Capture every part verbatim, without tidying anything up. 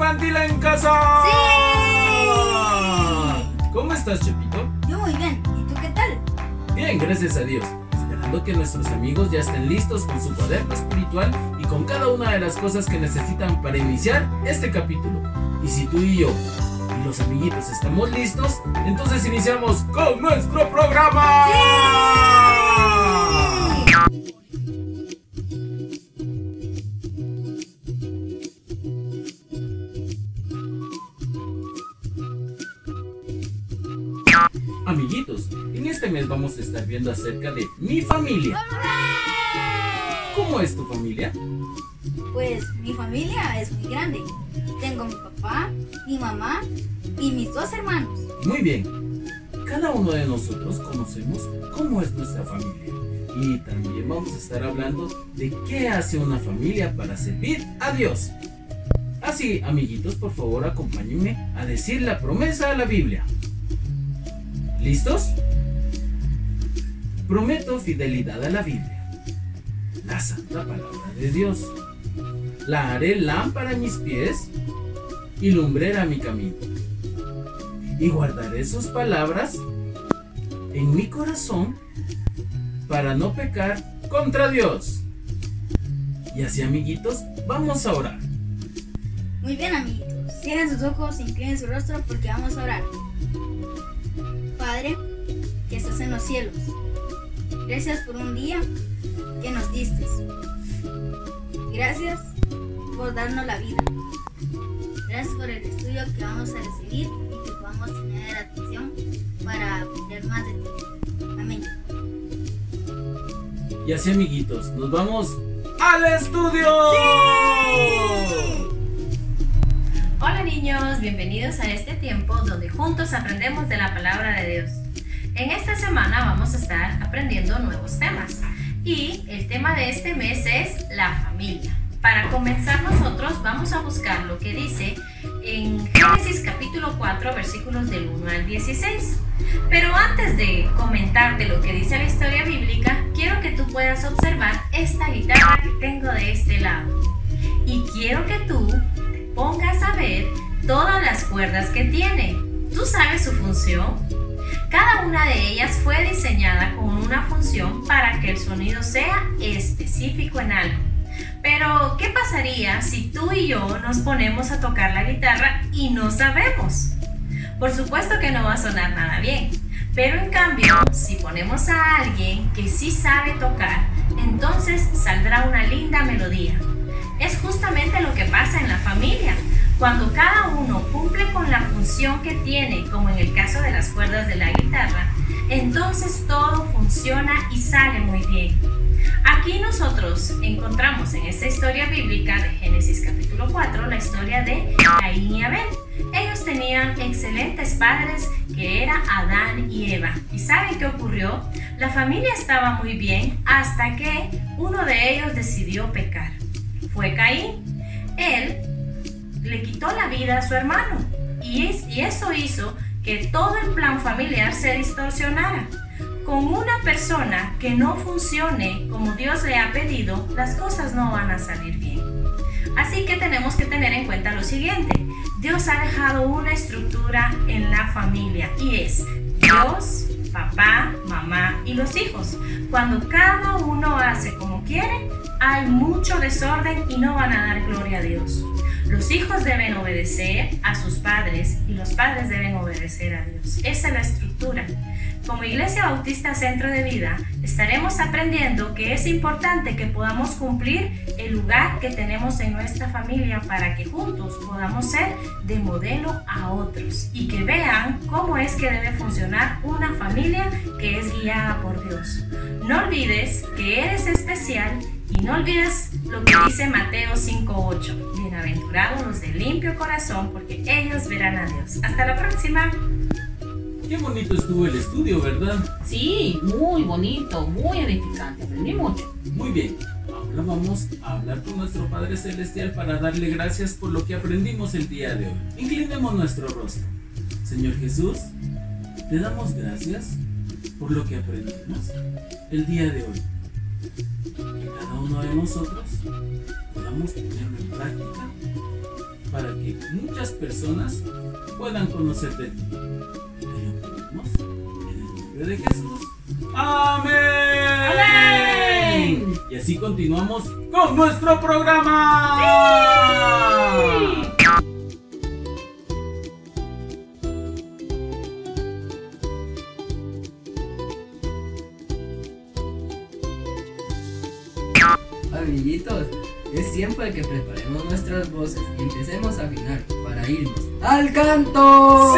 infantil en casa. ¡Sí! ¿Cómo estás, Chepito? Yo muy bien. ¿Y tú qué tal? Bien, gracias a Dios. Esperando que nuestros amigos ya estén listos con su cuaderno espiritual y con cada una de las cosas que necesitan para iniciar este capítulo. Y si tú y yo y los amiguitos estamos listos, entonces iniciamos con nuestro programa. ¡Sí! Amiguitos, en este mes vamos a estar viendo acerca de mi familia. ¿Cómo es tu familia? Pues mi familia es muy grande. Tengo mi papá, mi mamá y mis dos hermanos. Muy bien. Cada uno de nosotros conocemos cómo es nuestra familia. Y también vamos a estar hablando de qué hace una familia para servir a Dios. Así, amiguitos, por favor, acompáñenme a decir la promesa de la Biblia. ¿Listos? Prometo fidelidad a la Biblia, la santa palabra de Dios. La haré lámpara a mis pies y lumbrera a mi camino. Y guardaré sus palabras en mi corazón para no pecar contra Dios. Y así, amiguitos, vamos a orar. Muy bien, amiguitos. Cierren sus ojos e inclinen su rostro porque vamos a orar. Padre, que estás en los cielos, gracias por un día que nos diste. Gracias por darnos la vida. Gracias por el estudio que vamos a recibir y que podamos tener atención para aprender más de ti. Amén. Y así, amiguitos, nos vamos al estudio. ¡Sí! Hola niños, bienvenidos a este tiempo donde juntos aprendemos de la palabra de Dios. En esta semana vamos a estar aprendiendo nuevos temas y el tema de este mes es la familia. Para comenzar nosotros vamos a buscar lo que dice en Génesis capítulo cuatro versículos del uno al dieciséis. Pero antes de comentarte lo que dice la historia bíblica, quiero que tú puedas observar esta guitarra que tengo de este lado. Y quiero que tú te pongas a ver todas las cuerdas que tiene. ¿Tú sabes su función? Cada una de ellas fue diseñada con una función para que el sonido sea específico en algo. Pero, ¿qué pasaría si tú y yo nos ponemos a tocar la guitarra y no sabemos? Por supuesto que no va a sonar nada bien, pero en cambio, si ponemos a alguien que sí sabe tocar, entonces saldrá una linda melodía. Es justamente lo que pasa en la familia. Cuando cada uno cumple con la función que tiene, como en el caso de las cuerdas de la guitarra, entonces todo funciona y sale muy bien. Aquí nosotros encontramos en esta historia bíblica de Génesis capítulo cuatro la historia de Caín y Abel. Ellos tenían excelentes padres que eran Adán y Eva. ¿Y saben qué ocurrió? La familia estaba muy bien hasta que uno de ellos decidió pecar. Fue Caín. Él le quitó la vida a su hermano y, es, y eso hizo que todo el plan familiar se distorsionara. Con una persona que no funcione como Dios le ha pedido, las cosas no van a salir bien. Así que tenemos que tener en cuenta lo siguiente. Dios ha dejado una estructura en la familia y es Dios, papá, mamá y los hijos. Cuando cada uno hace como quiere, hay mucho desorden y no van a dar gloria a Dios. Los hijos deben obedecer a sus padres y los padres deben obedecer a Dios. Esa es la estructura. Como Iglesia Bautista Centro de Vida, estaremos aprendiendo que es importante que podamos cumplir el lugar que tenemos en nuestra familia para que juntos podamos ser de modelo a otros y que vean cómo es que debe funcionar una familia que es guiada por Dios. No olvides que eres especial y no olvides lo que dice Mateo cinco ocho. Bienaventurados los de limpio corazón, porque ellos verán a Dios. Hasta la próxima. Qué bonito estuvo el estudio, ¿verdad? Sí, muy bonito, muy edificante, aprendí mucho. Muy bien. Ahora vamos a hablar con nuestro Padre Celestial para darle gracias por lo que aprendimos el día de hoy. Inclinemos nuestro rostro. Señor Jesús, te damos gracias por lo que aprendimos el día de hoy. Que cada uno de nosotros podamos ponerlo en práctica para que muchas personas puedan conocer de ti. Te lo pedimos en el nombre de Jesús. ¡Amén! ¡Amén! Y así continuamos con nuestro programa. ¡Sí! Amiguitos, es tiempo de que preparemos nuestras voces y empecemos a afinar para irnos al canto.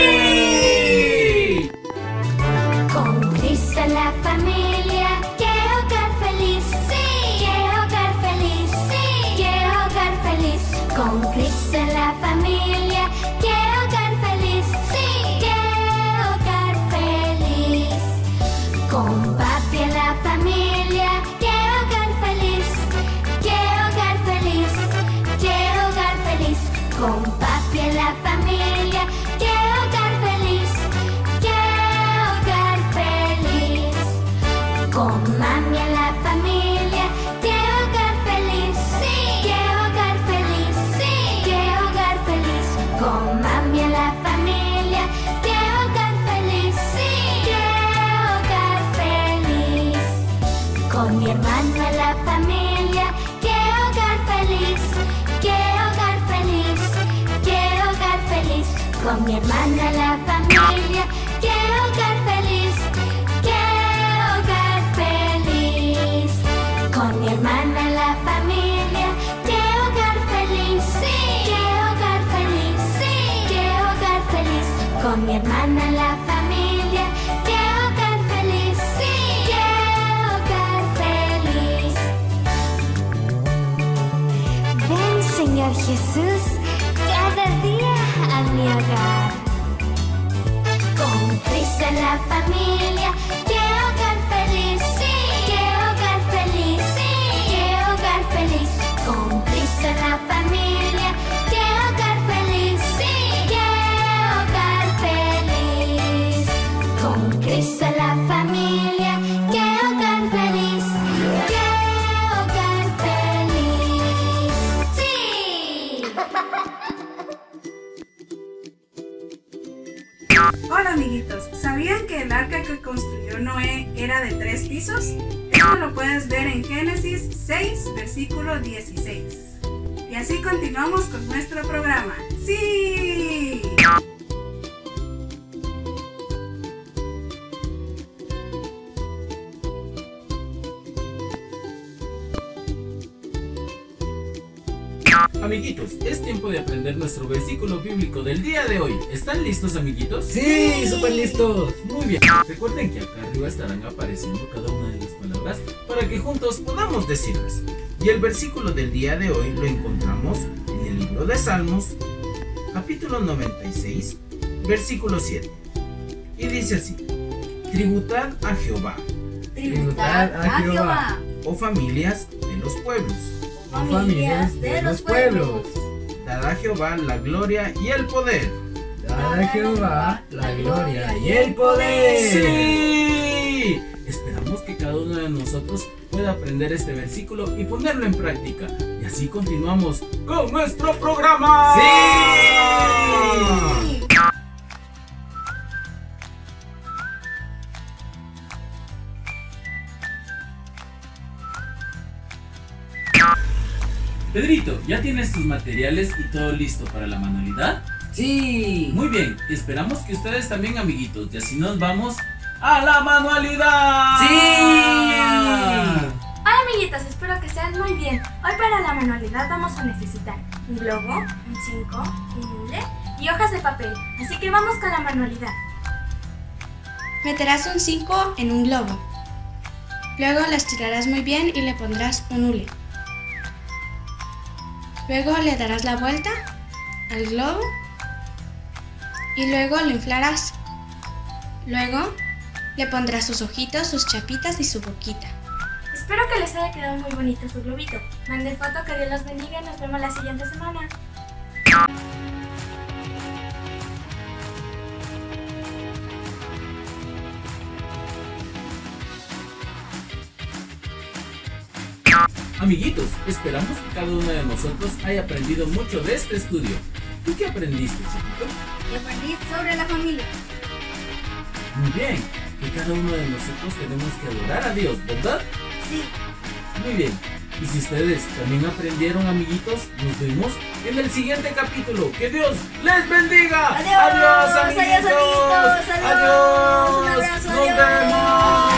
¡Sí! Con Cristo en la familia, qué hogar feliz, sí, qué hogar feliz, sí, qué hogar feliz. Con Cristo en la familia, qué hogar feliz, sí, qué hogar feliz. Con papi en la familia, qué hogar feliz, qué hogar feliz, qué hogar feliz. Con papi en la familia, qué hogar feliz, qué hogar feliz. Con mami en la familia, qué hogar feliz, sí, qué hogar feliz, sí, qué hogar feliz. Con mami en la familia, qué hogar feliz, sí, qué hogar feliz. Con mi hermano en la familia, qué hogar feliz, qué hogar feliz, qué hogar feliz. Con mi hermana en la familia, qué hogar feliz, qué hogar feliz. Con mi hermana en la familia, qué hogar feliz, sí, qué hogar feliz, sí, qué hogar feliz. Con mi hermana en la familia, qué hogar feliz, sí, qué hogar feliz. Ven, Señor Jesús, cada día a mi hogar. Con Cristo en la familia, qué hogar feliz, sí, qué hogar feliz, sí, qué hogar feliz. Con Cristo en la familia, qué hogar feliz, sí, qué hogar feliz. Con Cristo en la familia, qué hogar feliz, qué hogar feliz, sí. Hola amiguitos, ¿sabían que el arca que construyó Noé era de tres pisos? Esto lo puedes ver en Génesis seis, versículo dieciséis. Y así continuamos con nuestro programa. ¡Sí! Amiguitos, es tiempo de aprender nuestro versículo bíblico del día de hoy. ¿Están listos, amiguitos? Sí, súper listos. Muy bien. Recuerden que acá arriba estarán apareciendo cada una de las palabras para que juntos podamos decirlas. Y el versículo del día de hoy lo encontramos en el libro de Salmos, capítulo noventa y seis, versículo siete. Y dice así: Tributad a Jehová, Tributad a Jehová, oh familias de los pueblos. familias de los pueblos. Dad a Jehová la gloria y el poder. Dad a Jehová la gloria y el poder. ¡Sí! Esperamos que cada uno de nosotros pueda aprender este versículo y ponerlo en práctica. Y así continuamos con nuestro programa. ¡Sí! Pedrito, ¿ya tienes tus materiales y todo listo para la manualidad? Sí. Muy bien, esperamos que ustedes también, amiguitos. Y así nos vamos a la manualidad. Sí. Hola amiguitos, espero que estén muy bien. Hoy para la manualidad vamos a necesitar un globo, un cinco, un hule y hojas de papel. Así que vamos con la manualidad. Meterás un cinco en un globo. Luego lo estirarás muy bien y le pondrás un hule. Luego le darás la vuelta al globo y luego lo inflarás. Luego le pondrás sus ojitos, sus chapitas y su boquita. Espero que les haya quedado muy bonito su globito. Manden foto, que Dios los bendiga y nos vemos la siguiente semana. Amiguitos, esperamos que cada uno de nosotros haya aprendido mucho de este estudio. ¿Tú qué aprendiste, chiquito? Yo aprendí sobre la familia. Muy bien, que cada uno de nosotros tenemos que adorar a Dios, ¿verdad? Sí. Muy bien. Y si ustedes también aprendieron, amiguitos, nos vemos en el siguiente capítulo. ¡Que Dios les bendiga! Adiós, ¡Adiós, amiguitos! adiós, amiguitos, adiós. ¡Adiós! Un abrazo, ¡Nos adiós. vemos!